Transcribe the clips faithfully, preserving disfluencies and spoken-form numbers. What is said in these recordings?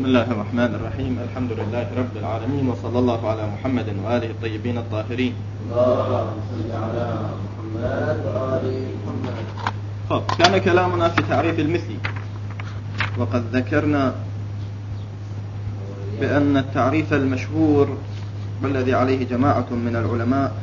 بسم الله الرحمن الرحيم. الحمد لله رب العالمين، وصلى الله على محمد وآله الطيبين الطاهرين. اللهم صل على محمد وآل محمد. طب كان كلامنا في تعريف المثل، وقد ذكرنا بأن التعريف المشهور والذي عليه جماعة من العلماء،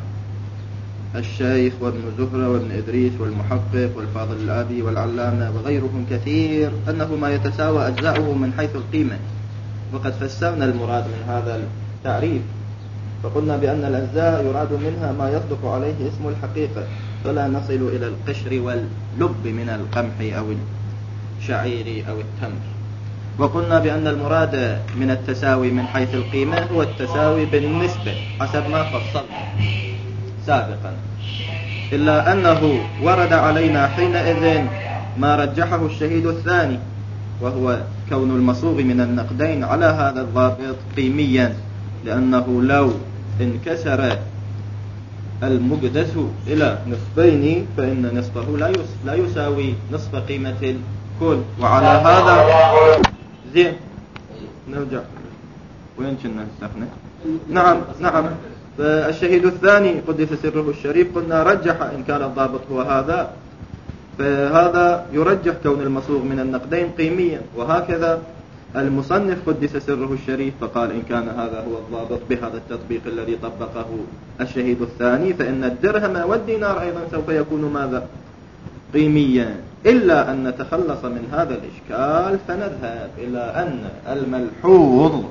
الشيخ وابن زهرة وابن إدريس والمحقق والفاضل الآبي والعلامة وغيرهم كثير، أنه ما يتساوى أجزاؤه من حيث القيمة. وقد فسرنا المراد من هذا التعريف، فقلنا بأن الأجزاء يراد منها ما يصدق عليه اسم الحقيقة، فلا نصل إلى القشر واللب من القمح أو الشعير أو التمر. وقلنا بأن المراد من التساوي من حيث القيمة هو التساوي بالنسبة حسب ما فصلنا سابقا، إلا أنه ورد علينا حينئذ ما رجحه الشهيد الثاني، وهو كون المصوغ من النقدين على هذا الضابط قيميا، لأنه لو انكسر المقدس إلى نصفين فإن نصفه لا يساوي نصف قيمة الكل. وعلى هذا زين نرجع وين كنا استخنا؟ نعم نعم فالشهيد الثاني قدس سره الشريف قلنا رجح إن كان الضابط هو هذا، فهذا يرجح كون المصوغ من النقدين قيميا. وهكذا المصنف قدس سره الشريف فقال إن كان هذا هو الضابط بهذا التطبيق الذي طبقه الشهيد الثاني، فإن الدرهم والدينار أيضا سوف يكون ماذا؟ قيميا. إلا أن نتخلص من هذا الإشكال فنذهب إلى أن الملحوظ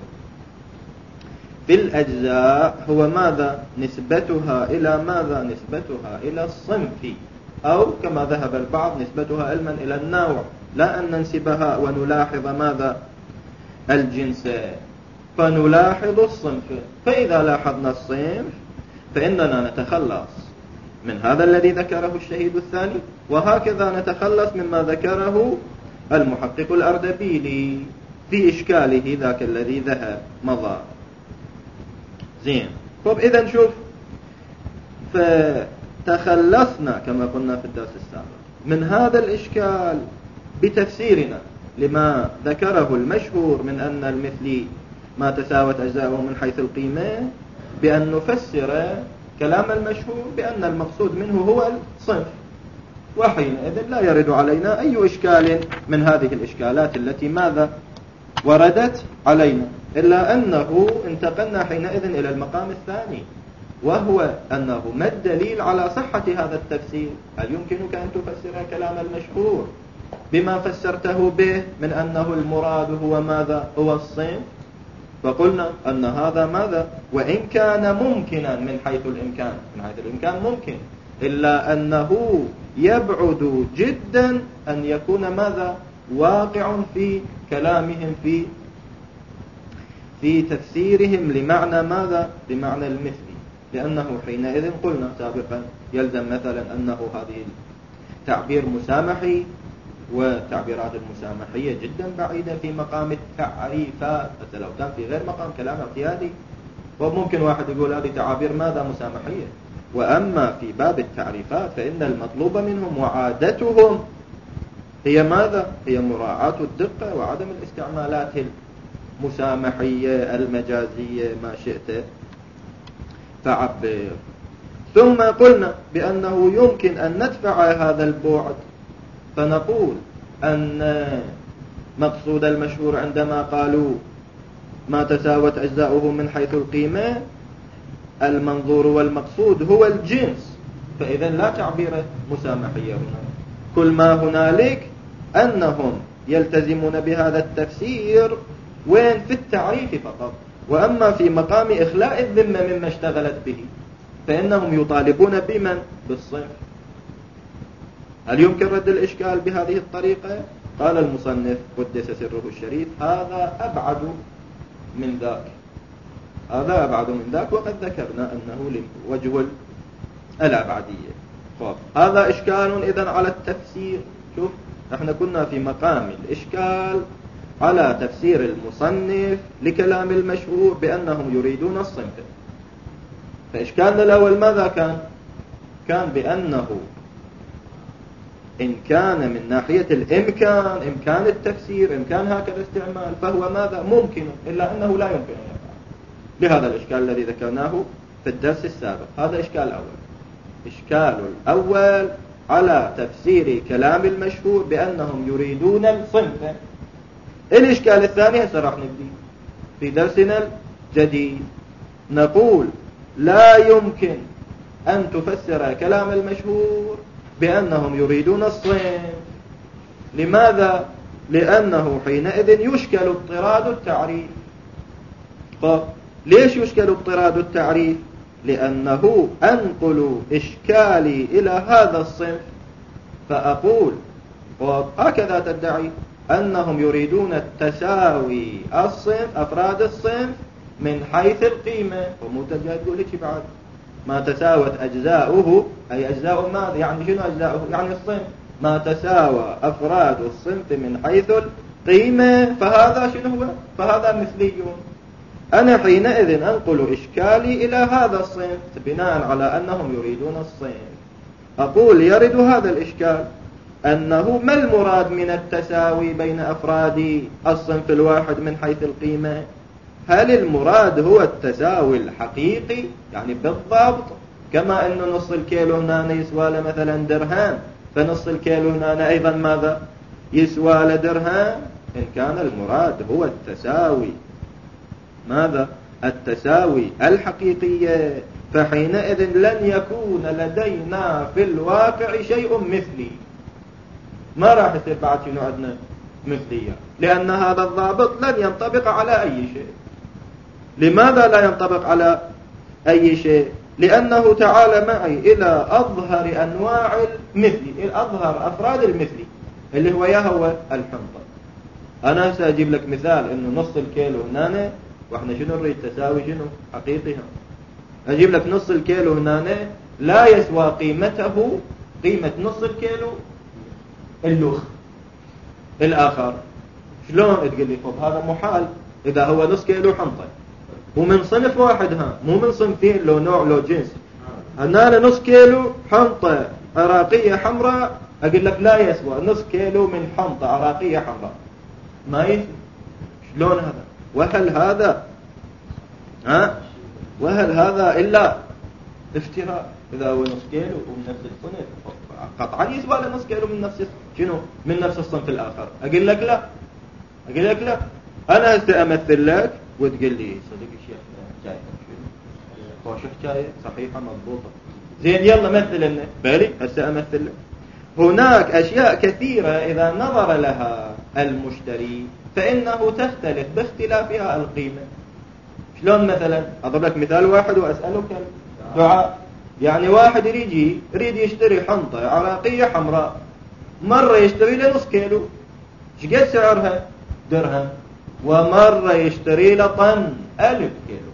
في الأجزاء هو ماذا؟ نسبتها إلى ماذا؟ نسبتها إلى الصنف، أو كما ذهب البعض نسبتها علما إلى النوع، لا أن ننسبها ونلاحظ ماذا؟ الجنس، فنلاحظ الصنف. فإذا لاحظنا الصنف فإننا نتخلص من هذا الذي ذكره الشهيد الثاني، وهكذا نتخلص مما ذكره المحقق الأردبيلي في إشكاله ذاك الذي ذهب مضى. زين. طب إذا نشوف، فتخلصنا كما قلنا في الدرس السابق من هذا الإشكال بتفسيرنا لما ذكره المشهور من أن المثل ما تساوت أجزاؤه من حيث القيمة، بأن نفسر كلام المشهور بأن المقصود منه هو الصنف، وحينئذ لا يرد علينا أي إشكال من هذه الإشكالات التي ماذا وردت علينا، إلا أنه انتقلنا حينئذ إلى المقام الثاني، وهو أنه ما الدليل على صحة هذا التفسير؟ هل يمكنك أن تفسر كلام المشهور بما فسرته به من أنه المراد هو ماذا؟ هو الصنف. فقلنا أن هذا ماذا؟ وإن كان ممكنا من حيث الإمكان، من حيث الإمكان ممكن، إلا أنه يبعد جدا أن يكون ماذا؟ واقع في كلامهم في في تفسيرهم لمعنى ماذا؟ لمعنى المثل، لأنه حينئذ قلنا سابقا يلزم مثلا أنه هذه تعبير مسامحي، وتعبيرات المسامحية جدا بعيدة في مقام التعريفات، حتى لو كان في غير مقام كلام اعتيادي وممكن واحد يقول هذه تعابير ماذا؟ مسامحية. وأما في باب التعريفات فإن المطلوب منهم وعادتهم هي ماذا؟ هي مراعاة الدقة وعدم الاستعمالات المسامحية المجازية ما شئت فعبر. ثم قلنا بأنه يمكن أن ندفع هذا البعد، فنقول أن مقصود المشهور عندما قالوا ما تساوت أجزاؤه من حيث القيمة، المنظور والمقصود هو الجنس، فإذا لا تعبير مسامحية هنا. كل ما هنالك أنهم يلتزمون بهذا التفسير وين؟ في التعريف فقط. وأما في مقام إخلاء الذمة مما اشتغلت به فإنهم يطالبون بمن؟ بالصنف. هل يمكن رد الإشكال بهذه الطريقة؟ قال المصنف قدس سره الشريف هذا أبعد من ذاك، هذا أبعد من ذاك، وقد ذكرنا أنه وجه الأبعدية. طب هذا إشكال إذن على التفسير. شوف، نحن كنا في مقام الإشكال على تفسير المصنف لكلام المشهور بأنهم يريدون الصنف. فإشكالنا الأول ماذا كان؟ كان بأنه إن كان من ناحية الإمكان، إمكان التفسير، إمكان هكذا استعمال، فهو ماذا ممكن، إلا أنه لا يمكن أن يفعل. لهذا الإشكال الذي ذكرناه في الدرس السابق. هذا إشكال أول. إشكال الأول على تفسير كلام المشهور بأنهم يريدون الصنف. الإشكال الثاني هسه راح نبدي في درسنا الجديد. نقول لا يمكن أن تفسر كلام المشهور بأنهم يريدون الصنف. لماذا؟ لأنه حينئذ يشكل اضطراد التعريف. طب ليش يشكل اضطراد التعريف؟ لأنه أنقل إشكالي إلى هذا الصنف فأقول هكذا تدعي أنهم يريدون التساوي الصنف، أفراد الصنف من حيث القيمة، ومتجه تقول لك بعد ما تساوت أجزاؤه، أي أجزاء ماذا؟ يعني شنو أجزاؤه؟ يعني الصنف. ما تساوى أفراد الصنف من حيث القيمة فهذا شنو هو؟ فهذا مثلي. أنا حينئذ أنقل إشكالي إلى هذا الصنف بناء على أنهم يريدون الصنف. أقول يرد هذا الإشكال أنه ما المراد من التساوي بين أفراد الصنف الواحد من حيث القيمة؟ هل المراد هو التساوي الحقيقي يعني بالضبط كما أن نص الكيلو هنا يسوى له مثلا درهم، فنص الكيلو هنا أيضا ماذا يسوى له درهم؟ إن كان المراد هو التساوي ماذا؟ التساوي الحقيقية، فحينئذ لن يكون لدينا في الواقع شيء مثلي. ما راح يصير بعد شنو عندنا مثلية، لأن هذا الضابط لن ينطبق على أي شيء. لماذا لا ينطبق على أي شيء؟ لأنه تعالى معي إلى أظهر أنواع المثلي، إلى أظهر أفراد المثلي اللي هو يا هو الحنطة. أنا سأجيب لك مثال إنه نص الكيلو هنا، وإحنا شنو نريد تساوي شنو حقيقيها. أجيب لك نص الكيلو هنا لا يسوى قيمته قيمة نص الكيلو اللوخ الآخر. شلون تقول لي طب هذا محال إذا هو نص كيلو حنطة ومن صنف واحد، ها مو من صنفين لو نوع لو جنس. هنا نص كيلو حنطة عراقية حمراء، أقول لك لا يسوى نص كيلو من حنطة عراقية حمراء، ما يسوى. شلون هذا؟ وهل هذا ها وهل هذا إلا افتراء؟ إذا هو نص كيلو ومن نفس الصنف قطعا يسوى له نص كيلو من نفس شنو من نفس الصنف الآخر. أقول لك لا، أقول لك لا. أنا هسه أمثل لك وتقول لي صدق الشيخ جاي شنو خوش حكاية صحيحة مضبوطة زين يلا مثل لنا. بالي هسه أمثل لك. هناك أشياء كثيرة إذا نظر لها المشتري فإنه تختلف باختلافها القيمة. شلون مثلا؟ أضرب لك مثال واحد وأسألك دعاء. يعني واحد يجي يريد يشتري حنطة عراقية حمراء، مرة يشتري له نص كيلو، شقد سعرها؟ درهم. ومرة يشتري له طن ألف كيلو.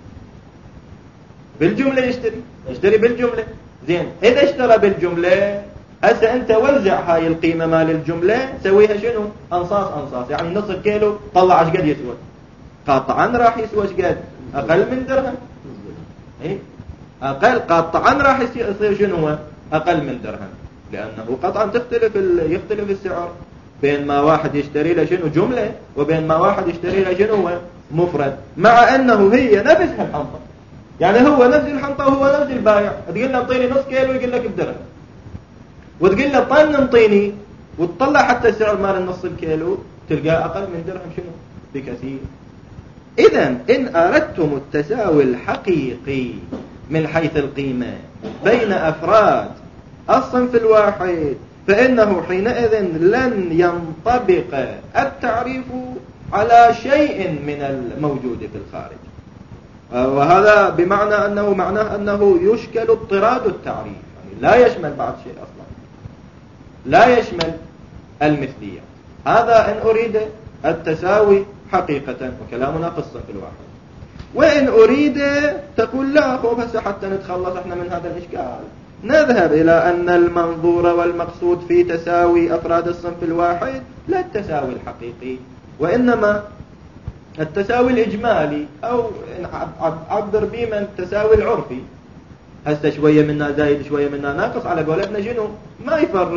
بالجملة يشتري يشتري بالجملة. زين إذا اشترى بالجملة هسه أنت وزع هاي القيمة مال الجملة سويها شنو؟ أنصاص أنصاص. يعني نص الكيلو طلع ايش قد يسوى؟ قطعا راح يسوى ايش قد؟ أقل من درهم. إيه؟ أقل قطعا راح يصير شنو هو؟ أقل من درهم، لأنه قطعا تختلف ال... يختلف السعر بين ما واحد يشتري له شنو جملة وبين ما واحد يشتري له شنو هو مفرد، مع أنه هي نفسها الحنطة. يعني هو نفس الحنطة وهو نفس البايع. تقول له انطيني نص كيلو يقول لك بدرهم، وتقول له طن انطيني وتطلع حتى السعر مال النص الكيلو تلقاه أقل من درهم شنو بكثير. إذن إن أردتم التساوي الحقيقي من حيث القيمة بين أفراد الصنف الواحد فإنه حينئذ لن ينطبق التعريف على شيء من الموجود في الخارج. وهذا بمعنى أنه معناه أنه يشكل اضطراد التعريف، يعني لا يشمل بعض شيء أصلا، لا يشمل المثلية. هذا إن أريد التساوي حقيقة، وكلامنا في الصنف الواحد. وإن أريد تقول لا خب هسه حتى نتخلص احنا من هذا الإشكال نذهب إلى أن المنظور والمقصود في تساوي أفراد الصنف الواحد لا التساوي الحقيقي، وإنما التساوي الإجمالي، أو عبر به من التساوي العرفي. هسه شوية منا زايد شوية منا ناقص على قولتنا شنو ما يفرق.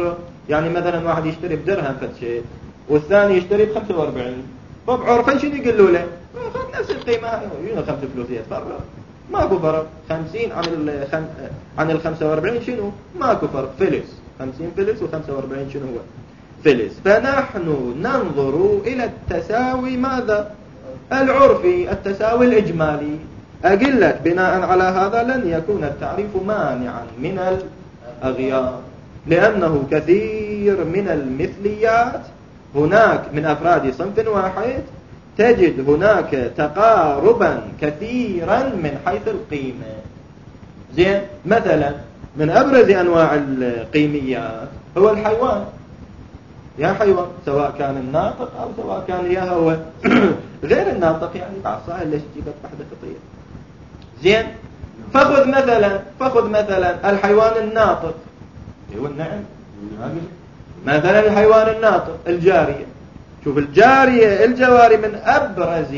يعني مثلا واحد يشتري بدرهم فد شيء والثاني يشتري بخمسة واربعين، فبعرفا شنو يقولوا له؟ خذ نفس القيمة هاي، شنو خمس فلوس يتفرق؟ ماكو فرق. خمسين عن ال خم... عن ال خمسة واربعين شنو؟ ماكو فرق، فلس. خمسين فلس وخمسة واربعين شنو هو؟ فلس. فنحن ننظر إلى التساوي ماذا؟ العرفي، التساوي الإجمالي. أقول لك بناء على هذا لن يكون التعريف مانعا من الأغيار، لأنه كثير من المثليات هناك من أفراد صنف واحد تجد هناك تقاربا كثيرا من حيث القيمة. زين، مثلا من أبرز أنواع القيميات هو الحيوان. يا حيوان، سواء كان الناطق أو سواء كان يا هو غير الناطق، يعني بعض صاحب ليش جيبت بحدة خطية. زين، فخذ مثلا فخذ مثلا الحيوان الناطق هو النعم. مثلا الحيوان الناطق الجارية. شوف الجارية الجواري من أبرز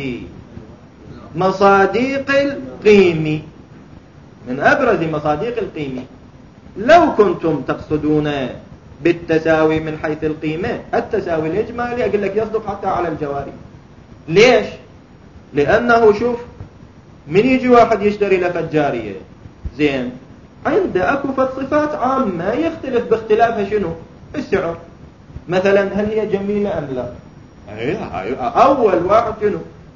مصاديق القيم، من أبرز مصاديق القيم. لو كنتم تقصدون بالتساوي من حيث القيمة التساوي الإجمالي أقول لك يصدق حتى على الجواري. ليش؟ لأنه شوف، من يجي واحد يشتري لفة جارية، زين، عنده أكو صفات عامة يختلف باختلافها شنو؟ السعر. مثلا هل هي جميلة أم لا؟ أول واحد شنو؟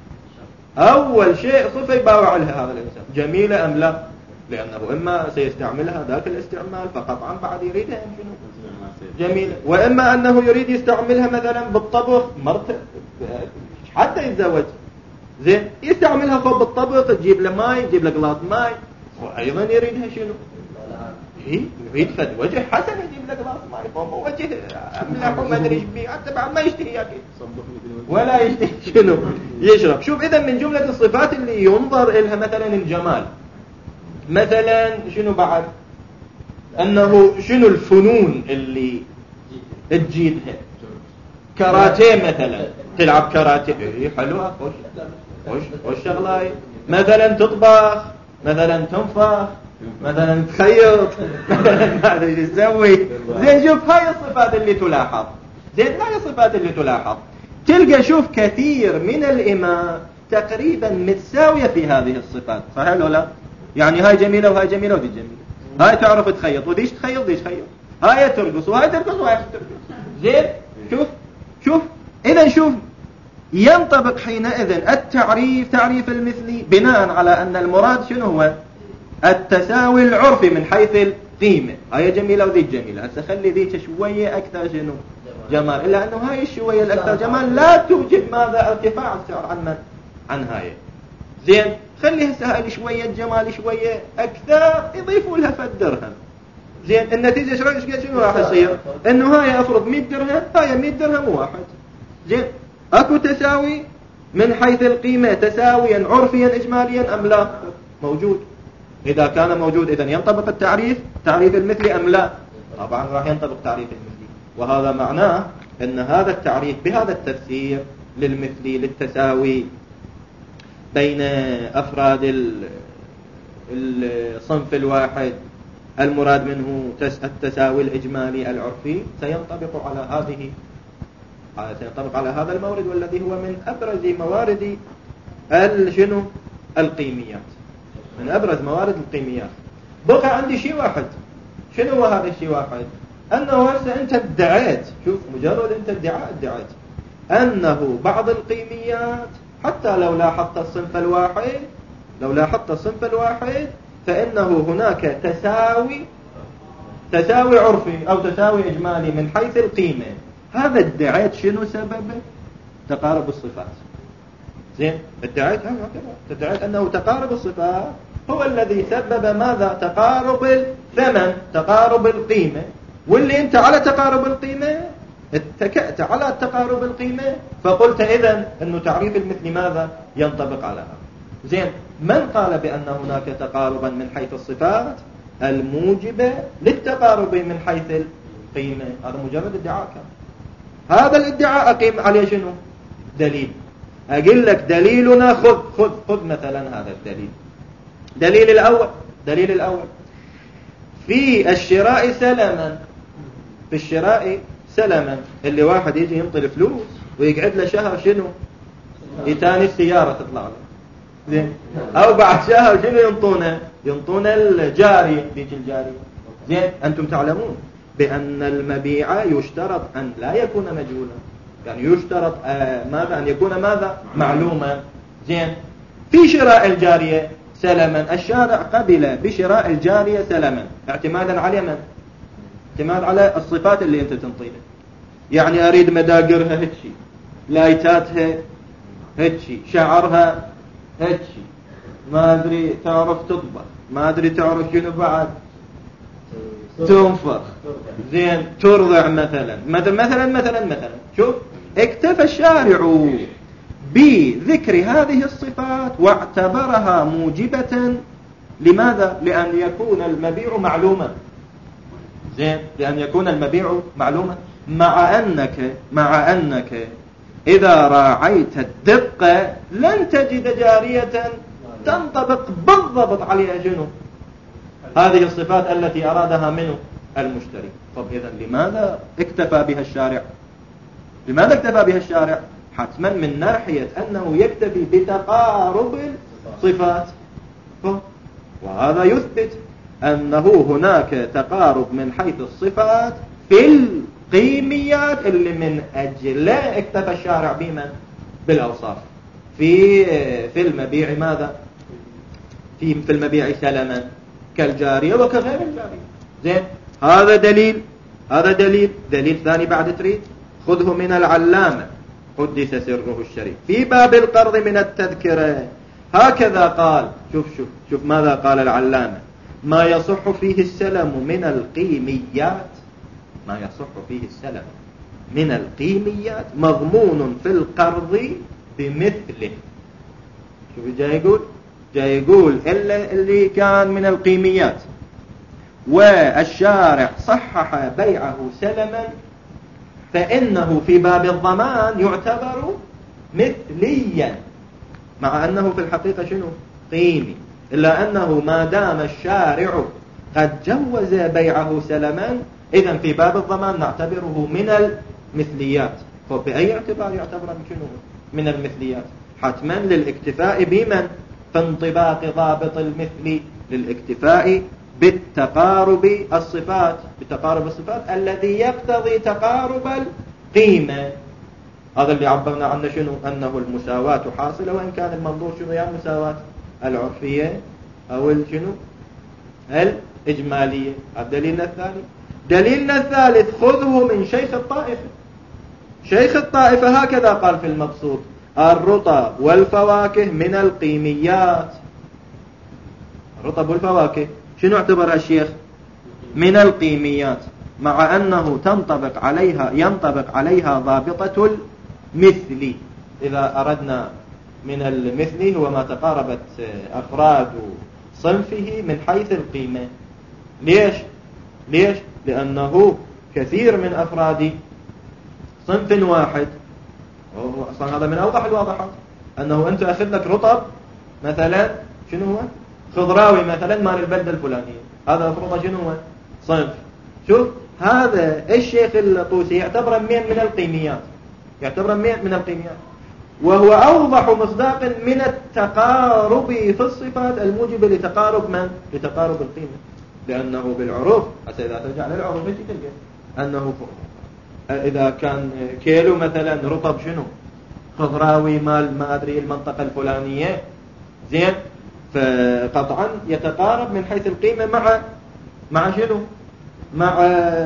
أول شيء صفة يباوع لها هذا الإنسان، جميلة أم لا؟ لأنه إما سيستعملها ذاك الاستعمال فقطعا بعد يريدها شنو؟ جميلة. وإما أنه يريد يستعملها مثلا بالطبخ، مرت حتى يتزوج، زين، يستعملها فوق بالطبخ، تجيب له ماي، تجيب له قلاط ماي، وأيضا يريدها شنو؟ إيه، يريد فد وجه حسن يجيب له قلاط ماي فوق وجه أملح وما أدري إيش بيه، حتى بعد ما يشتهي ياكل ولا يشتهي شنو؟ يشرب. شوف، إذا من جملة الصفات اللي ينظر إلها مثلا الجمال، مثلا شنو بعد؟ أنه شنو الفنون اللي تجيدها؟ كاراتيه مثلا، تلعب كاراتيه، إيه حلوة، خوش خوش خوش شغلاي. مثلا تطبخ، مثلا تنفخ، مثلا تخيط، مثلا ما أدري إيش تسوي. زين، شوف هاي الصفات اللي تلاحظ. زين، هاي الصفات اللي تلاحظ تلقى شوف كثير من الإماء تقريبا متساوية في هذه الصفات، صحيح ولا لا؟ يعني هاي جميلة وهاي جميلة ودي جميلة، هاي تعرف تخيط وديش تخيط وديش تخيط، هاي ترقص وهاي ترقص وهاي ترقص. زين، شوف شوف إذا شوف ينطبق حينئذ التعريف تعريف المثلي بناء على أن المراد شنو هو؟ التساوي العرفي من حيث القيمة. هاي جميلة وذي جميلة، هسه خلي ذيك شوية أكثر شنو؟ جمال. إلا أنه هاي الشوية الأكثر جمال لا توجد ماذا؟ ارتفاع السعر عن من؟ عن هاي. زين، خلي هسه هاي شوية جمال شوية أكثر يضيفوا لها فد درهم. زين، النتيجة شو شنو راح يصير؟ إنه هاي أفرض مئة درهم، هاي مئة درهم واحد. زين، أكو تساوي من حيث القيمة تساويا عرفيا إجماليا أم لا؟ موجود. إذا كان موجود إذن ينطبق التعريف تعريف المثلي أم لا؟ طبعا راح ينطبق تعريف المثلي. وهذا معناه أن هذا التعريف بهذا التفسير للمثلي للتساوي بين أفراد الصنف الواحد المراد منه التساوي الإجمالي العرفي سينطبق على هذه سينطبق على هذا المورد، والذي هو من أبرز موارد الشنو القيميات، من أبرز موارد القيميات. بقى عندي شيء واحد، شنو هو هذا الشيء واحد؟ أنه هسه أنت ادعيت، شوف مجرد أنت ادعاء ادعيت أنه بعض القيميات حتى لو لاحظت الصنف الواحد لو لاحظت الصنف الواحد فإنه هناك تساوي تساوي عرفي أو تساوي إجمالي من حيث القيمة. هذا ادعيت شنو سببه؟ تقارب الصفات. زين، ادعيت ادعيت أنه تقارب الصفات هو الذي سبب ماذا؟ تقارب الثمن، تقارب القيمة. واللي أنت على تقارب القيمة اتكأت على تقارب القيمة، فقلت إذن أنه تعريف المثل ماذا؟ ينطبق على هذا. زين، من قال بأن هناك تقاربا من حيث الصفات الموجبة للتقارب من حيث القيمة؟ هذا مجرد ادعاء كان. هذا الادعاء أقيم عليه شنو؟ دليل. أقول لك دليلنا، خذ خذ خذ مثلا هذا الدليل. دليل الأول دليل الأول في الشراء سلما في الشراء سلما، اللي واحد يجي ينطي الفلوس ويقعد له شهر شنو يتاني السيارة تطلع له زين، أو بعد شهر شنو ينطونه ينطونه الجارية ديك الجارية زين. أنتم تعلمون بأن المبيع يشترط أن لا يكون مجهولا، يعني يشترط آه ماذا أن يكون ماذا معلوما زين. في شراء الجارية سلما الشارع قبل بشراء الجارية سلما اعتمادا على من؟ اعتماد على الصفات اللي أنت تنطيها. يعني أريد مداقرها هتشي، لايتاتها هتشي، شعرها هتشي، ما أدري تعرف تطبخ، ما أدري تعرف شنو بعد تنفخ زين، ترضع مثلا مثلا مثلا مثلا مثلا. شوف اكتفى الشارع بذكر هذه الصفات واعتبرها موجبة لماذا؟ لأن يكون المبيع معلوما زين، لأن يكون المبيع معلوما، مع أنك مع أنك إذا راعيت الدقة لن تجد جارية تنطبق بالضبط عليها شنو هذه الصفات التي أرادها منه المشتري. طب إذن لماذا اكتفى بها الشارع؟ لماذا اكتفى بها الشارع؟ حتما من ناحية أنه يكتفي بتقارب الصفات، وهذا يثبت أنه هناك تقارب من حيث الصفات في القيميات اللي من أجلها اكتفى الشارع بمن؟ بالأوصاف. في في المبيع ماذا؟ في في المبيع سلما كالجارية وكغير الجارية زين. هذا دليل هذا دليل دليل ثاني بعد تريد خذه من العلامة قدس سره الشريف في باب القرض من التذكرة هكذا قال. شوف شوف شوف ماذا قال العلامة: ما يصح فيه السلم من القيميات ما يصح فيه السلم من القيميات مضمون في القرض بمثله. شوف جاي يقول جاي يقول إلا اللي كان من القيميات والشارع صحح بيعه سلما فإنه في باب الضمان يعتبر مثليا، مع أنه في الحقيقة شنو قيمي، إلا أنه ما دام الشارع قد جوز بيعه سلما إذن في باب الضمان نعتبره من المثليات. فبأي اعتبار يعتبر من شنو من المثليات؟ حتما للاكتفاء بمن؟ في انطباق ضابط المثل، للاكتفاء بالتقارب الصفات بتقارب الصفات الذي يقتضي تقارب القيمة. هذا اللي عبرنا عنه شنو؟ أنه المساواة حاصلة، وإن كان المنظور شنو يا مساواة العرفية أو شنو الإجمالية. الدليل الثاني دليلنا الثالث خذه من شيخ الطائفة. شيخ الطائفة هكذا قال في المبسوط: الرطب والفواكه من القيميات. الرطب والفواكه شنو اعتبرها الشيخ؟ من القيميات، مع أنه تنطبق عليها ينطبق عليها ضابطة المثل. إذا أردنا من المثل هو ما تقاربت أفراد صنفه من حيث القيمة. ليش؟ ليش؟ لأنه كثير من أفراد صنف واحد، أصلا هذا من أوضح الواضحات، أنه أنت أخذ لك رطب مثلا شنو هو؟ خضراوي مثلا مال البلدة الفلانية، هذا أفرض شنو هو؟ صنف. شوف هذا الشيخ الطوسي يعتبر من من القيميات، يعتبر من من القيميات، وهو أوضح مصداق من التقارب في الصفات الموجب لتقارب من؟ لتقارب القيمة. لأنه بالعروف حتى إذا ترجع للعروف ايش تلقى؟ أنه إذا كان كيلو مثلا رطب شنو؟ خضراوي مال ما أدري المنطقة الفلانية زين، فقطعا يتقارب من حيث القيمة مع مع شنو؟ مع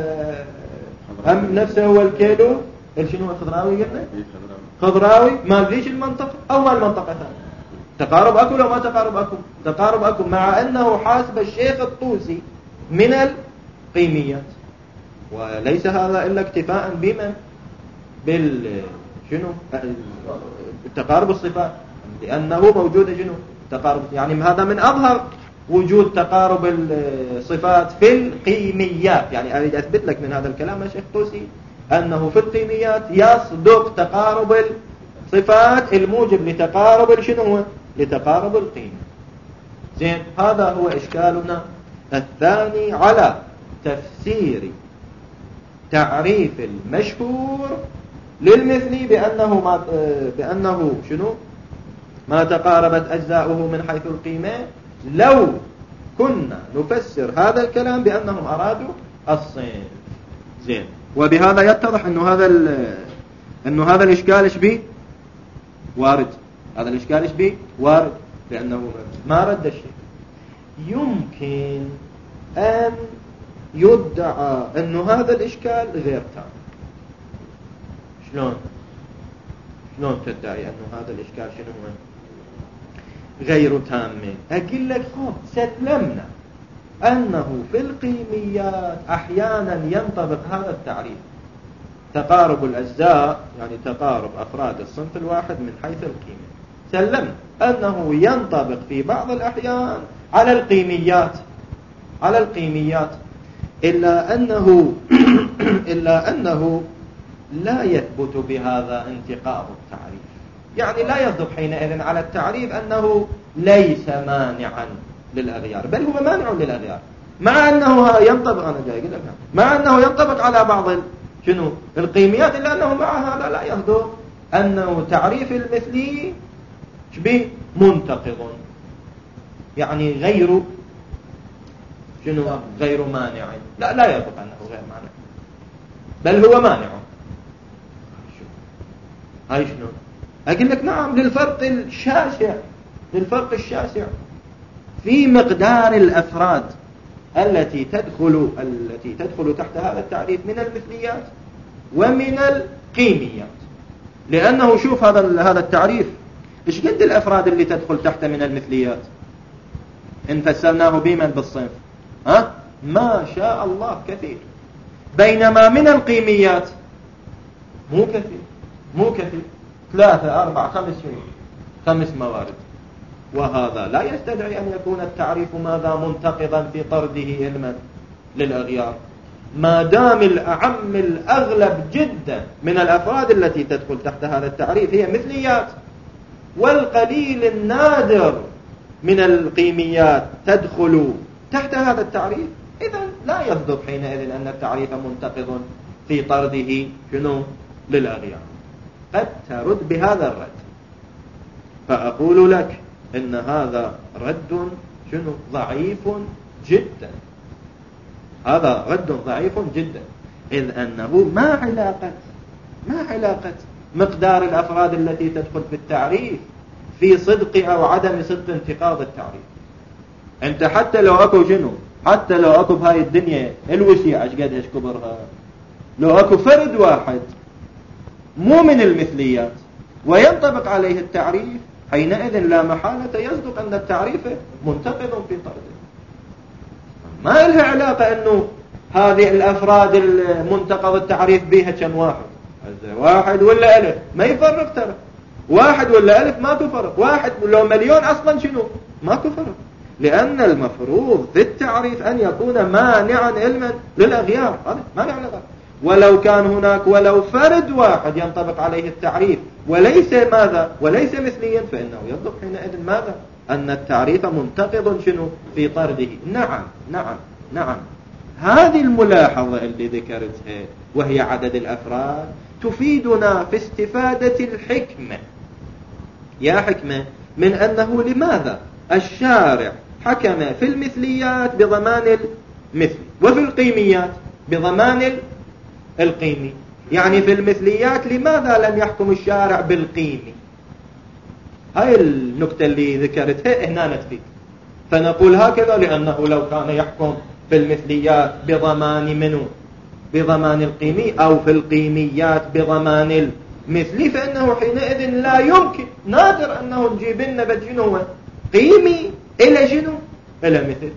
أم نفسه هو الكيلو شنو الخضراوي قلنا؟ خضراوي مال ذيش المنطقة أو مال منطقة ثانية. تقارب أكو لو ما تقارب أكو؟ تقارب أكو، مع أنه حاسب الشيخ الطوسي من القيميات. وليس هذا إلا اكتفاء بمن؟ بال شنو؟ التقارب الصفات، لأنه موجود شنو؟ تقارب، يعني هذا من أظهر وجود تقارب الصفات في القيميات. يعني أريد أثبت لك من هذا الكلام يا شيخ طوسي أنه في القيميات يصدق تقارب الصفات الموجب لتقارب شنو؟ لتقارب القيمة. زين، هذا هو إشكالنا الثاني على تفسير تعريف المشهور للمثلي بأنه ما بأنه شنو ما تقاربت أجزاؤه من حيث القيمة، لو كنا نفسر هذا الكلام بأنهم أرادوا الصنف. زين، وبهذا يتضح أنه هذا أنه هذا الإشكال إيش به وارد، هذا الإشكال إيش به وارد، لأنه ما رد الشيء. يمكن أن يدعى أنه هذا الإشكال غير تام. شلون شلون تدعي أنه هذا الإشكال شنو هو غير تام؟ أقول لك خب سلمنا أنه في القيميات أحيانا ينطبق هذا التعريف، تقارب الأجزاء يعني تقارب أفراد الصنف الواحد من حيث القيمة، سلمنا أنه ينطبق في بعض الأحيان على القيميات على القيميات إلا أنه إلا أنه لا يثبت بهذا انتقاض التعريف، يعني لا يصدق حينئذ على التعريف أنه ليس مانعا للأغيار، بل هو مانع للأغيار، مع أنه ينطبق أنا جاي أقول لك مع أنه ينطبق على بعض شنو القيميات، إلا أنه مع هذا لا يصدق أنه تعريف المثلي شبيه منتقض، يعني غير شنو غير مانع، لا لا يصدق أنه غير مانع بل هو مانع. هاي شنو أقول لك نعم للفرق الشاسع للفرق الشاسع في مقدار الأفراد التي تدخل التي تدخل تحت هذا التعريف من المثليات ومن القيميات، لأنه شوف هذا هذا التعريف إيش قد الأفراد اللي تدخل تحت من المثليات إن فسرناه بمن بالصنف، ها ما شاء الله كثير، بينما من القيميات مو كثير مو كثير ثلاثة أربعة خمس شهور خمس موارد، وهذا لا يستدعي أن يكون التعريف ماذا منتقضا في طرده علما للأغيار، ما دام الأعم الأغلب جدا من الأفراد التي تدخل تحت هذا التعريف هي مثليات، والقليل النادر من القيميات تدخل تحت هذا التعريف، إذن لا يصدق حينئذ أن التعريف منتقض في طرده شنو للأغيار. قد ترد بهذا الرد، فأقول لك إن هذا رد شنو ضعيف جدا، هذا رد ضعيف جدا، إذ أنه ما علاقة ما علاقة مقدار الأفراد التي تدخل في التعريف في صدق أو عدم صدق انتقاض التعريف. أنت حتى لو أكو شنو حتى لو أكو بهاي الدنيا الوسيعة ايش قد ايش كبرها، لو أكو فرد واحد مو من المثليات وينطبق عليه التعريف، حينئذ لا محالة يصدق أن التعريف منتقض في طرده. ما لها علاقة أنه هذه الأفراد المنتقض التعريف بها كم واحد، واحد ولا ألف ما يفرق، ترى واحد ولا ألف ما تفرق، واحد لو مليون أصلا شنو ما تفرق، لأن المفروض في التعريف أن يكون مانعا علما للأغيار، هذا ما له علاقة. ولو كان هناك ولو فرد واحد ينطبق عليه التعريف وليس ماذا وليس مثليا، فإنه يصدق حينئذ ماذا أن التعريف منتقض شنو في طرده. نعم نعم نعم هذه الملاحظة اللي ذكرتها وهي عدد الأفراد تفيدنا في استفادة الحكمة، يا حكمة من أنه لماذا الشارع حكم في المثليات بضمان المثل وفي القيميات بضمان القيمي، يعني في المثليات لماذا لم يحكم الشارع بالقيمي؟ هاي النقطة اللي ذكرتها هنا نتفيد، فنقول هكذا لأنه لو كان يحكم في المثليات بضمان منه بضمان القيمي أو في القيميات بضمان المثلي، فإنه حينئذ لا يمكن نادر أنه نجيب لنا بجنو قيمي إلى جنو إلى مثل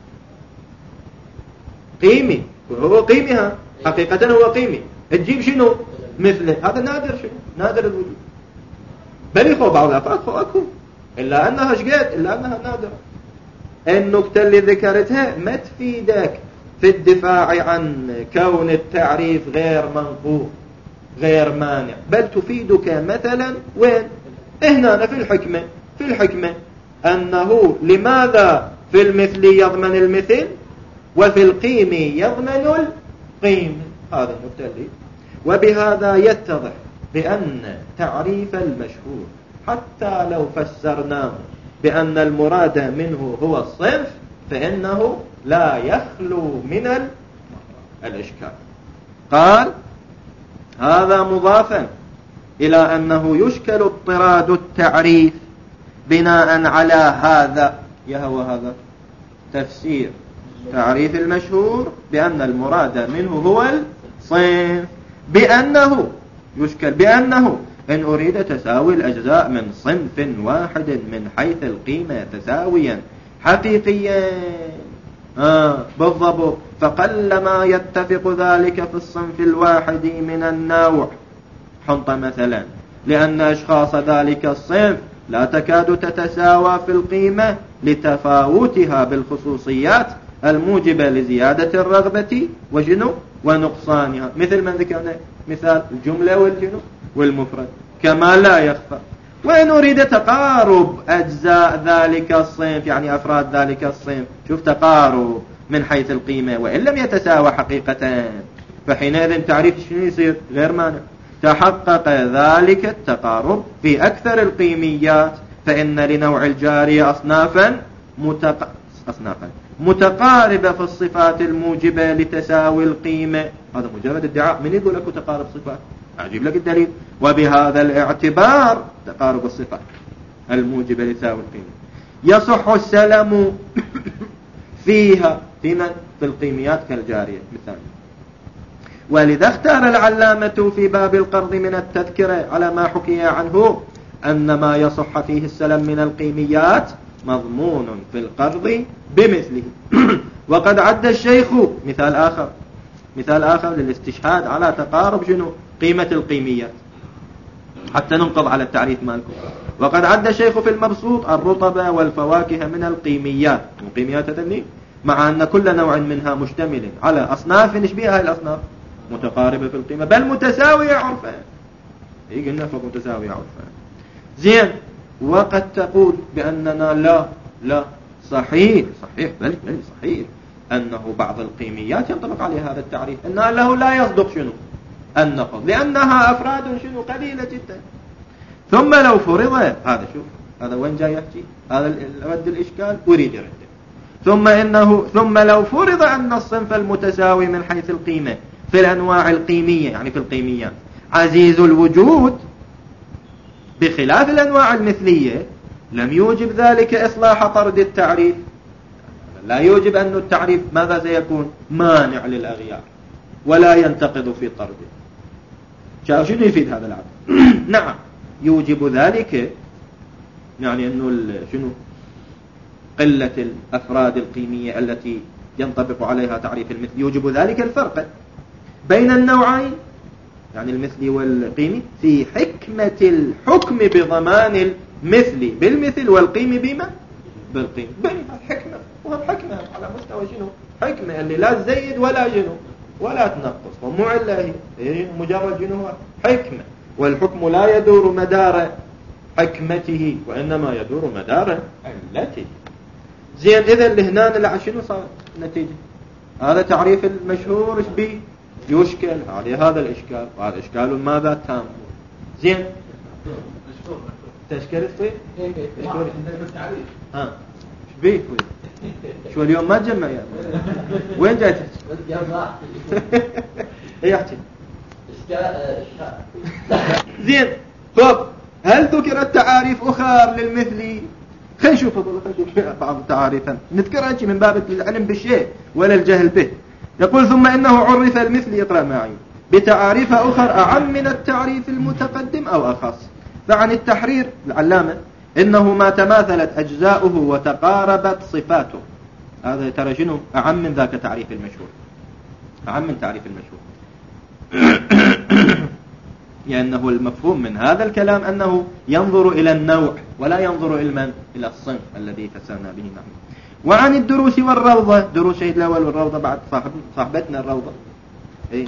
قيمي، وهو قيمها حقيقة هو قيمي، تجيب شنو مثله، هذا نادر شنو نادر الوجود، بل يخو بعض الأفراد خو أكو إلا أنها شقيت إلا أنها نادرة. النقطة اللي ذكرتها ما تفيدك في الدفاع عن كون التعريف غير منقوض غير مانع، بل تفيدك مثلا وين هنا في الحكمة في الحكمة أنه لماذا في المثل يضمن المثل وفي القيم يضمن القيم، هذا النقطة اللي وبهذا يتضح بأن تعريف المشهور حتى لو فسرناه بأن المراد منه هو الصنف فإنه لا يخلو من الإشكال. قال هذا مضافا إلى أنه يشكل اضطراد التعريف بناء على هذا يهو هذا تفسير تعريف المشهور بأن المراد منه هو الصنف بأنه يشكل بأنه إن أريد تساوي الأجزاء من صنف واحد من حيث القيمة تساويا حقيقيا آه بالضبط فقلما يتفق ذلك في الصنف الواحد من النوع حنطة مثلا لأن أشخاص ذلك الصنف لا تكاد تتساوى في القيمة لتفاوتها بالخصوصيات الموجبة لزيادة الرغبة وجنو ونقصانها مثل ما ذكرنا مثال الجملة والجنو والمفرد كما لا يخفى. وإن أريد تقارب أجزاء ذلك الصنف يعني أفراد ذلك الصنف شوف تقارب من حيث القيمة وإن لم يتساوى حقيقة فحينئذ تعريف شنو يصير غير مانع. تحقق ذلك التقارب في أكثر القيميات فإن لنوع الجارية أصنافا متق... أصنافا متقاربة في الصفات الموجبة لتساوي القيمة. هذا مجرد ادعاء من يقول لك تقارب صفات أجيب لك الدليل. وبهذا الاعتبار تقارب الصفات الموجبة لتساوي القيمة يصح السلم فيها في من في القيميات كالجارية مثال. ولذا اختار العلامة في باب القرض من التذكرة على ما حكي عنه أن ما يصح فيه السلم من القيميات مضمون في القرض بمثله. وقد عد الشيخ مثال آخر مثال آخر للاستشهاد على تقارب شنو قيمة القيميات حتى ننقض على التعريف مالكم. وقد عد الشيخ في المبسوط الرطب والفواكه من القيميات القيميات تدني مع أن كل نوع منها مشتمل على أصناف نشبه هاي الأصناف متقاربة في القيمة بل متساوية عرفا. إيه قلنا فوق متساوية عرفا زين. وقد تقول بأننا لا لا صحيح صحيح بل بل صحيح أنه بعض القيميات ينطبق عليها هذا التعريف أن له لا يصدق شنو النقض لأنها أفراد شنو قليلة جدا. ثم لو فرض هذا شوف هذا وين جاي يحكي هذا رد الإشكال أريد يرد. ثم إنه ثم لو فرض أن الصنف المتساوي من حيث القيمة في الأنواع القيمية يعني في القيميات عزيز الوجود بخلاف الأنواع المثلية لم يوجب ذلك إصلاح طرد التعريف. لا يوجب أن التعريف ماذا سيكون مانع للأغيار ولا ينتقض في طرده. شنو يفيد هذا العبد؟ نعم يوجب ذلك يعني أنه شنو قلة الأفراد القيمية التي ينطبق عليها تعريف المثل يوجب ذلك الفرق بين النوعين يعني المثل والقيمي في حكمة الحكم بضمان المثل بالمثل والقيم بما بالقيم بينها حكمة وهم حكمة على مستوى شنو حكمة اللي لا تزيد ولا جنو ولا تنقص ومو الله هي مجرد جنو حكمة والحكم لا يدور مدار حكمته وإنما يدور مدار علته. زين إذا لهنا نلعب شنو صار النتيجة هذا تعريف المشهور به يشكل عليه هذا الإشكال وهذا إشكال ماذا تام. زين تشكلت فيه ها شبيه شو اليوم ما تجمع يعني وين جاي ايه يحكي زين. طب هل ذكرت تعاريف أخرى للمثلي؟ خلينا نشوف خلينا نشوف بعض التعاريف نذكرها من باب العلم بالشيء ولا الجهل به. يقول ثم إنه عرف المثل اقرأ معي بتعاريف أخرى أعم من التعريف المتقدم أو أخص. فعن التحرير العلامة إنه ما تماثلت أجزاؤه وتقاربت صفاته. هذا ترى شنو أعم من ذاك تعريف المشهور أعم من تعريف المشهور لأنه المفهوم من هذا الكلام أنه ينظر إلى النوع ولا ينظر إلى من إلى الصنف الذي فسرنا به نحن. وعن الدروس والروضة دروس شهيد الأول والروضة بعد صاحب صاحبتنا الروضة إيه؟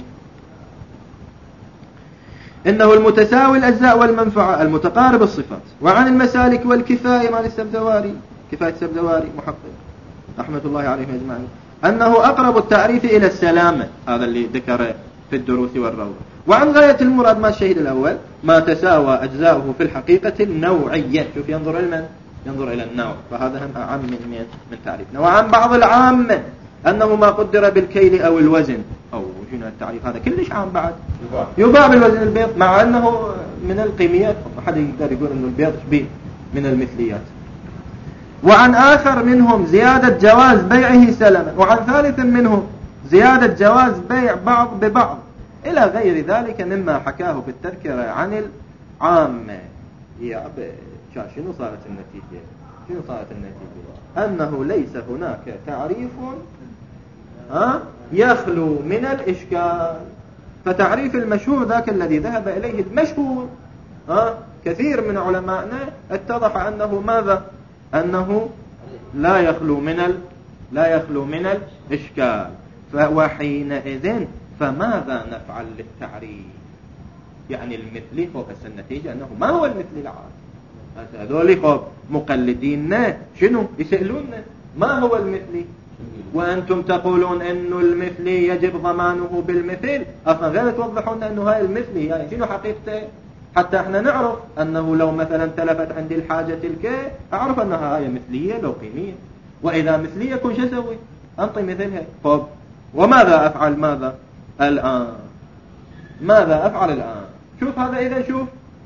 إنه المتساوي الأجزاء والمنفعة المتقارب الصفات. وعن المسالك والكفاية مال السبزواري كفاية السبزواري محقق رحمة الله عليهم أجمعين أنه أقرب التعريف إلى السلامة. هذا اللي ذكر في الدروس والروضة. وعن غاية المراد ما الشهيد الأول ما تساوى أجزاؤه في الحقيقة النوعية. شوف ينظر إلى من؟ ينظر إلى النوع، فهذا هم أعم من من تعريفنا. وعن بعض العام أنه ما قدر بالكيل أو الوزن. أو شنو التعريف هذا؟ كلش عام بعد. يباع بالوزن البيض، مع أنه من القيميات، أحد يقدر يقول أنه البيض شبيه من المثليات. وعن آخر منهم زيادة جواز بيعه سلما، وعن ثالث منهم زيادة جواز بيع بعض ببعض، إلى غير ذلك مما حكاه في التذكرة عن العامة. يا شنو صارت النتيجة؟ شنو صارت النتيجة؟ أنه ليس هناك تعريف ها يخلو من الإشكال. فتعريف المشهور ذاك الذي ذهب إليه المشهور ها كثير من علمائنا اتضح أنه ماذا؟ أنه لا يخلو من ال... لا يخلو من الإشكال. وحينئذ فماذا نفعل للتعريف؟ يعني المثلي هو بس النتيجة أنه ما هو المثلي العام. هذول خب مقلديننا شنو يسألوننا ما هو المثلي، وأنتم تقولون أنه المثلي يجب ضمانه بالمثل. أصلا غير توضحون أنه هاي المثلي يعني شنو حقيقته، حتى احنا نعرف أنه لو مثلا تلفت عندي الحاجة تلك أعرف أنها هاي مثلية لو قيمية. وإذا مثلية كن شو أسوي؟ أنطي مثلها. طب وماذا أفعل؟ ماذا الآن؟ ماذا أفعل الآن؟ شوف هذا. إذا شوف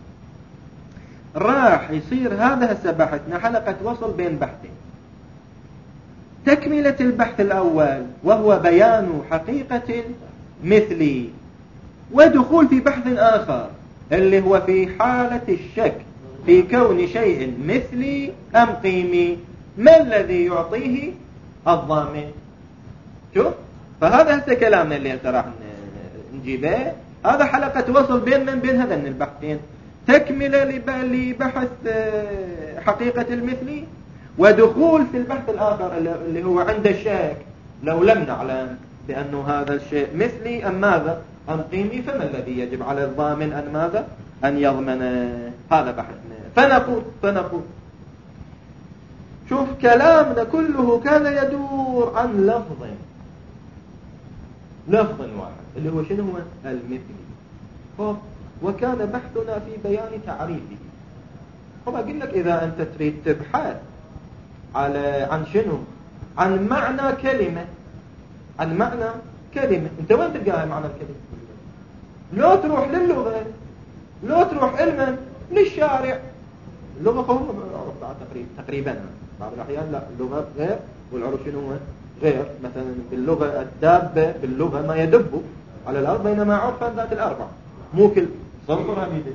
راح يصير هذا هسه بحثنا حلقة وصل بين بحثين. تكملة البحث الأول وهو بيان حقيقة المثلي، ودخول في بحث آخر اللي هو في حالة الشك في كون شيء مثلي أم قيمي، ما الذي يعطيه الضامن. شوف فهذا هسه كلامنا اللي هسه راح نجيبه. هذا حلقة وصل بين من بين هذين البحثين، تكملة لبحث حقيقة المثلي، ودخول في البحث الآخر اللي هو عند الشك لو لم نعلم بأنه هذا الشيء مثلي أم ماذا أم قيمي، فما الذي يجب على الضامن أن ماذا أن يضمن. هذا بحثنا. فنقول فنقول شوف كلامنا كله كان يدور عن لفظ لفظ واحد اللي هو شنو هو المثلي. وكان بحثنا في بيان تعريفه. طبعا قل لك إذا أنت تريد تبحث على عن شنو عن معنى كلمة عن معنى كلمة انت وين تلقاها معنى الكلمة؟ لو تروح للغة، لو تروح علما للشارع. اللغة هم تقريبا تقريبا بعض الأحيان لا اللغة غير والعرف شنو هو غير. مثلا باللغة الدابة باللغة ما يدب على الأرض، بينما عرفا ذات الأربع مو كل صنطر هميدة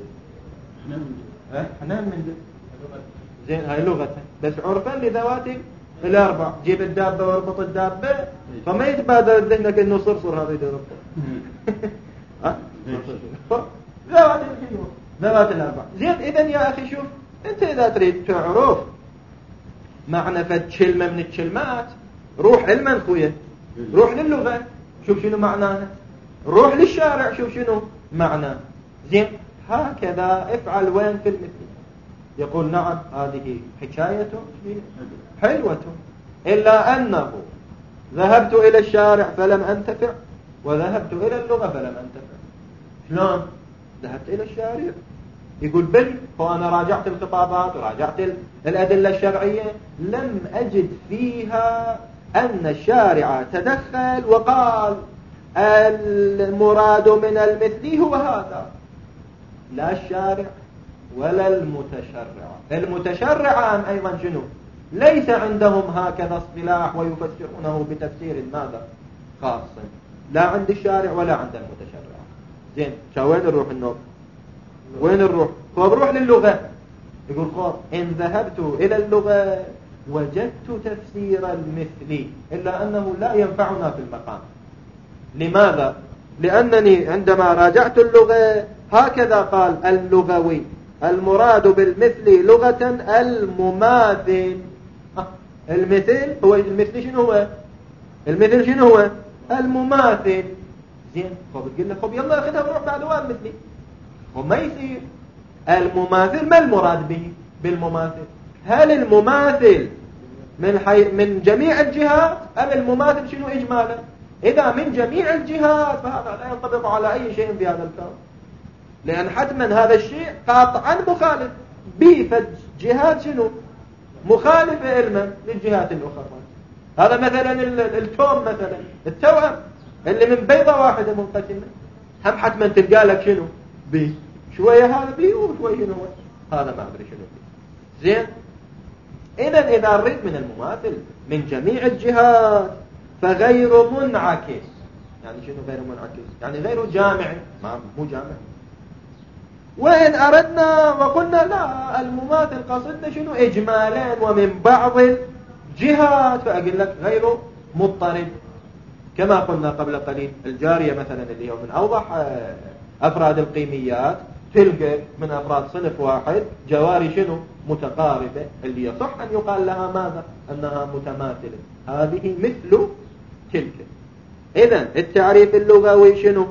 حنان من جد زين هاي لغتها، بس عرفا لذوات الأربع. جيب الدابة واربط الدابة فما يتبادر ذهنك إنه صرصر هذا يدرب ها ذوات الحيوان ذوات الأربع. زين إذن يا أخي شوف أنت إذا تريد تعرف معنى فد كلمة من الكلمات روح علما خويا، روح للغة شوف شنو معناها، روح للشارع شوف شنو معناه. زين هكذا افعل وين في المثل. يقول نعم هذه حكاية حلوة، إلا أنه ذهبت إلى الشارع فلم أنتفع، وذهبت إلى اللغة فلم أنتفع. شلون؟ ذهبت إلى الشارع يقول بل فأنا راجعت الخطابات وراجعت الأدلة الشرعية لم أجد فيها أن الشارع تدخل وقال المراد من المثلي هو هذا. لا الشارع ولا المتشرع. المتشرع أيضا شنو؟ ليس عندهم هكذا اصطلاح ويفسرونه بتفسير ماذا خاص، لا عند الشارع ولا عند المتشرع. زين وين نروح النوب؟ وين نروح؟ طب روح للغة. يقول خب إن ذهبت إلى اللغة وجدت تفسير المثلي، إلا أنه لا ينفعنا في المقام. لماذا؟ لأنني عندما راجعت اللغة هكذا قال اللغوي المراد بالمثل لغة المماثل. المثل هو المثل شنو هو؟ المثل شنو هو؟ المماثل. زين خب تقول له خب يلا اخذها وروح بعد وين مثلي. وما يصير. المماثل ما المراد به بالمماثل؟ هل المماثل من حي... من جميع الجهات أم المماثل شنو إجمالا؟ إذا من جميع الجهات فهذا لا ينطبق على أي شيء في هذا الكون، لأن حتما هذا الشيء قاطعا مخالف بفد جهات شنو مخالفة علما للجهات الأخرى. هذا مثلا التوم مثلا التوأم اللي من بيضة واحدة منقسمة، هم حتما تلقى لك شنو بي شوية هذا بي وشوية شنو هذا ما أدري شنو بي. زين، إذا إذا نريد من المماثل من جميع الجهات فغير منعكس. يعني شنو غير منعكس؟ يعني غير جامع، ما مو جامع. وإن أردنا وقلنا لا المماثل قصدنا شنو إجمالين ومن بعض الجهات، فأقول لك غير مضطرد. كما قلنا قبل قليل الجارية مثلا اللي هو من أوضح أفراد القيميات، تلقى من أفراد صنف واحد جواري شنو متقاربة، اللي يصح أن يقال لها ماذا أنها متماثلة، هذه مثل تلك. إذن التعريف اللغوي شنو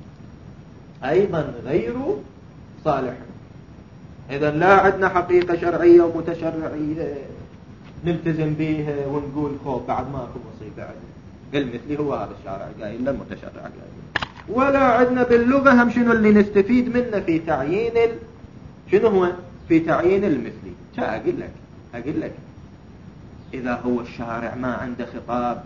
أيضا غير صالح. إذن لا عندنا حقيقة شرعية ومتشرعية نلتزم بيها ونقول خوف بعد ما أكون مصيبة عندنا. المثلي هو هذا الشارع قايل لا المتشرع قايل. ولا عندنا باللغة هم شنو اللي نستفيد منه في تعيين ال... شنو هو في تعيين المثلي. شا أقول لك أقول لك إذا هو الشارع ما عنده خطاب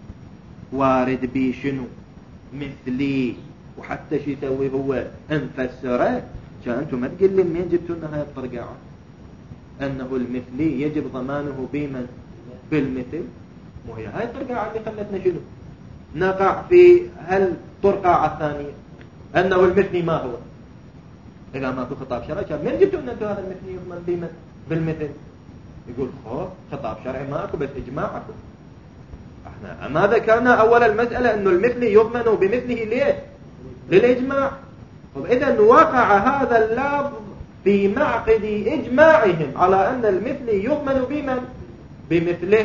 وارد بي شنو مثلي وحتى شي يسوي هو انفسره، كان أنتم ما تقول لي منين جبتوا لنا هاي الطرقعة أنه المثلي يجب ضمانه بمن بالمثل. وهي هاي الطرقعة اللي خلتنا شنو نقع في هالطرقعة الثانية أنه المثلي ما هو. إذا ما في خطاب شرعي كان من جبتوا لنا أنتم هذا المثلي يضمن بمن بالمثل؟ يقول خوف خطاب شرعي ماكو بس إجماعكم. احنا ما ذكرنا أول المسألة أنه المثلي يضمن بمثله ليه للإجماع. طب إذا وقع هذا اللفظ في معقد إجماعهم على أن المثلي يضمن بمن بمثله،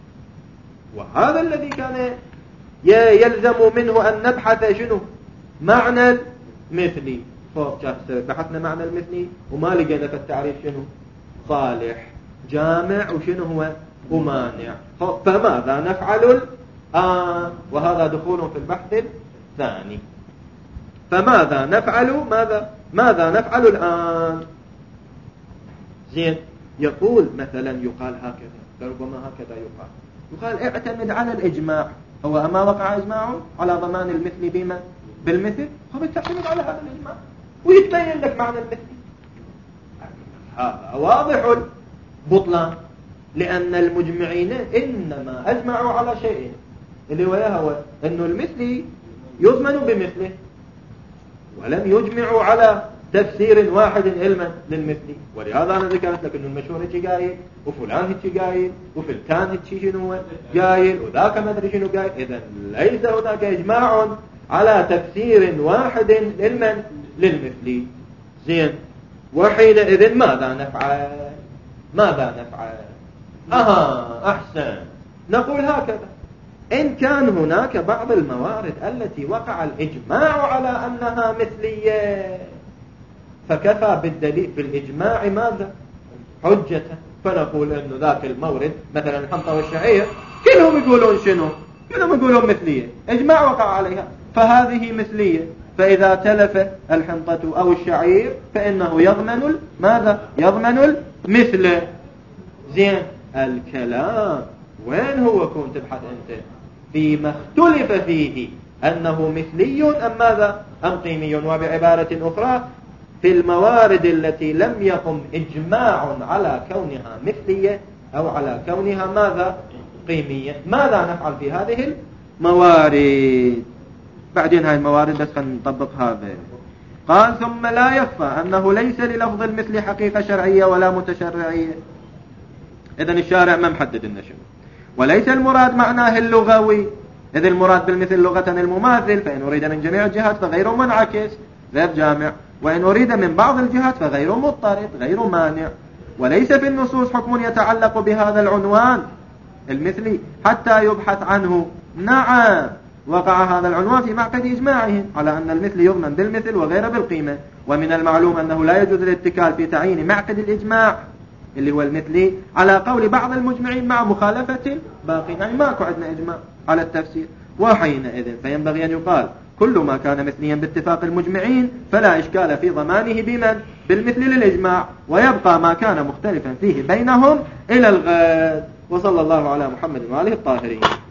وهذا الذي كان يلزم منه أن نبحث شنو معنى المثلي. بحثنا معنى المثلي وما لقينا في التعريف شنو صالح جامع وشنو هو ومانع. فماذا نفعل الآن؟ وهذا دخول في البحث الثاني. فماذا نفعل ماذا ماذا نفعل الآن؟ زين، يقول مثلا يقال هكذا، ربما هكذا يقال يقال اعتمد على الإجماع. هو أما وقع إجماع على ضمان المثل بما بالمثل، هو تعتمد على هذا الإجماع ويتبين لك معنى المثل. هذا واضح البطلان، لأن المجمعين إنما أجمعوا على شيء اللي هو هو أنه المثل يضمن بمثله، ولم يجمعوا على تفسير واحد علما للمثل. ولهذا أنا ذكرت لك أنه المشهور هيك قايل وفلان هيك قايل وفلتان هيك شنو قايل وذاك ما أدري شنو قايل. إذن ليس هناك إجماع على تفسير واحد علما للمثل. زين، وحينئذ ماذا نفعل ماذا نفعل أها أحسن، نقول هكذا: إن كان هناك بعض الموارد التي وقع الإجماع على أنها مثلية فكفى بالدليل بالإجماع ماذا حجة، فنقول أنه ذاك المورد مثلا الحنطة والشعير كلهم يقولون شنو كلهم يقولون مثلية، إجماع وقع عليها فهذه مثلية. فإذا تلف الحنطة أو الشعير فإنه يضمن ماذا يضمن المثل. زين، الكلام وين هو؟ كون تبحث أنت فيما اختلف فيه أنه مثلي أم ماذا أم قيمي. وبعبارة أخرى في الموارد التي لم يقم إجماع على كونها مثلية أو على كونها ماذا قيمية، ماذا نفعل في هذه الموارد؟ بعدين هاي الموارد بس نطبق هذا. قال: ثم لا يخفى أنه ليس للفظ المثل حقيقة شرعية ولا متشرعية. إذن الشارع ما محدد لنا شنو، وليس المراد معناه اللغوي، إذ المراد بالمثل لغة المماثل، فإن أريد من جميع الجهات فغير منعكس غير جامع، وإن أريد من بعض الجهات فغير مضطرد غير مانع. وليس في النصوص حكم يتعلق بهذا العنوان المثلي حتى يبحث عنه. نعم، وقع هذا العنوان في معقد إجماعهم على أن المثل يضمن بالمثل وغير بالقيمة. ومن المعلوم أنه لا يجوز الاتكال في تعيين معقد الإجماع اللي هو المثلي على قول بعض المجمعين مع مخالفة الباقين. يعني ماكو عندنا إجماع على التفسير، وحينئذ فينبغي أن يقال كل ما كان مثليا باتفاق المجمعين فلا إشكال في ضمانه بمن بالمثل للإجماع، ويبقى ما كان مختلفا فيه بينهم إلى الغد. وصلى الله على محمد وآله الطاهرين.